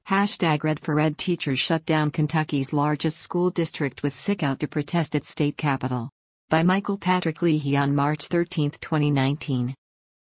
#RedForEd teachers shut down Kentucky's largest school district with sickout to protest at state capitol. By Michael Patrick Leahy on March 13, 2019.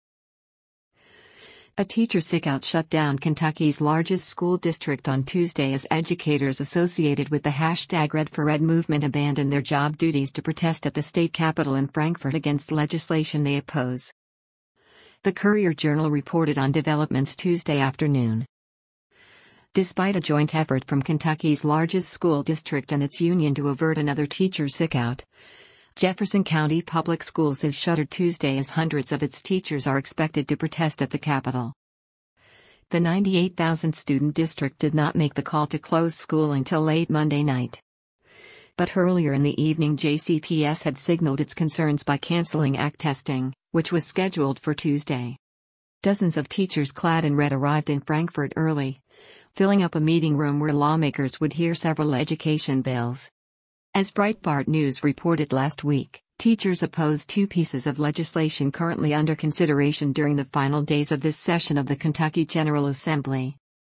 A teacher sickout shut down Kentucky's largest school district on Tuesday as educators associated with the #RedForEd movement abandoned their job duties to protest at the state capitol in Frankfort against legislation they oppose. The Courier-Journal reported on developments Tuesday afternoon. Despite a joint effort from Kentucky's largest school district and its union to avert another teacher sickout, Jefferson County Public Schools is shuttered Tuesday as hundreds of its teachers are expected to protest at the Capitol. The 98,000-student district did not make the call to close school until late Monday night. But earlier in the evening, JCPS had signaled its concerns by canceling ACT testing, which was scheduled for Tuesday. Dozens of teachers clad in red arrived in Frankfort early, filling up a meeting room where lawmakers would hear several education bills. As Breitbart News reported last week, teachers opposed two pieces of legislation currently under consideration during the final days of this session of the Kentucky General Assembly.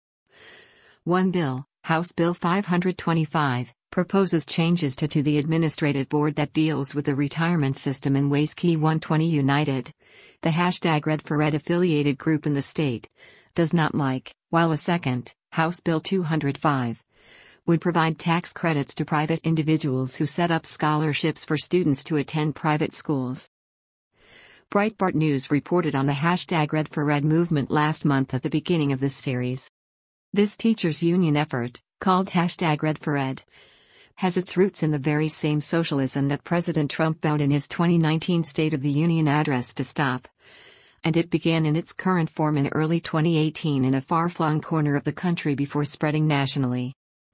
One bill, House Bill 525, proposes changes to the administrative board that deals with the retirement system in ways Key 120 United, the #RedForEd affiliated group in the state, does not like, while a second, House Bill 205, would provide tax credits to private individuals who set up scholarships for students to attend private schools. Breitbart News reported on the #RedForEd movement last month at the beginning of this series. This teachers' union effort, called #RedForEd, has its roots in the very same socialism that President Trump vowed in his 2019 State of the Union address to stop. And it began in its current form in early 2018 in a far-flung corner of the country before spreading nationally.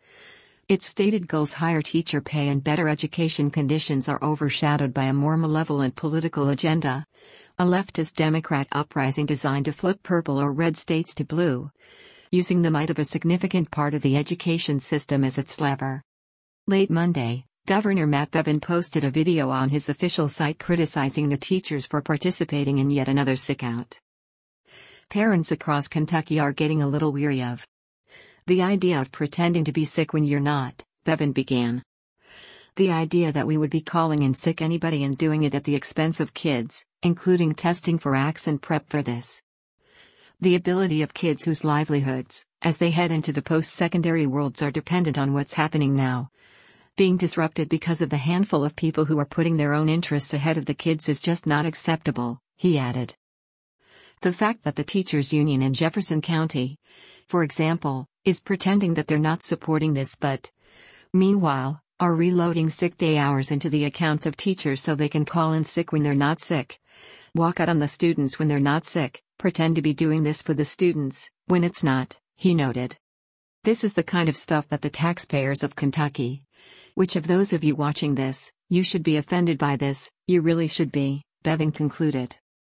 Its stated goals, higher teacher pay and better education conditions, are overshadowed by a more malevolent political agenda, a leftist Democrat uprising designed to flip purple or red states to blue, using the might of a significant part of the education system as its lever. Late Monday, Governor Matt Bevin posted a video on his official site criticizing the teachers for participating in yet another sickout. Parents across Kentucky are getting a little weary of the idea of pretending to be sick when you're not, Bevin began. The idea that we would be calling in sick anybody and doing it at the expense of kids, including testing for ACTs and prep for this. The ability of kids whose livelihoods, as they head into the post-secondary worlds, are dependent on what's happening now, being disrupted because of the handful of people who are putting their own interests ahead of the kids is just not acceptable, he added. The fact that the teachers' union in Jefferson County, for example, is pretending that they're not supporting this but, meanwhile, are reloading sick day hours into the accounts of teachers so they can call in sick when they're not sick, walk out on the students when they're not sick, pretend to be doing this for the students, when it's not, he noted. This is the kind of stuff that the taxpayers of Kentucky, which of those of you watching this, you should be offended by this, you really should be, Bevin concluded.